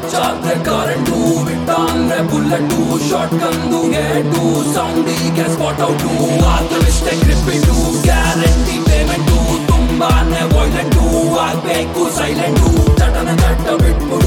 ಹಚ್ಚಾದ್ರೆ current ಬಿಟ್ಟ ಅಂದ್ರೆ bullet short ಗಂದು ಗೇಟು ಸೌಂಡಿಗೆ ಸ್ಪಾಟ್ ಔಟು ಆತವಿಷ್ಟೇ ಗ್ರಿಪ್ಪಿಟು ಗ್ಯಾರಂಟಿ ಪೇಮೆಂಟು ತುಂಬಾನೇ ವೈಲೆಂಟು ಆಗ್ಬೇಕು ಸೈಲೆಂಟು ಚಟನ ಚಟ್ಟ ಬಿಟ್ಬಿಡು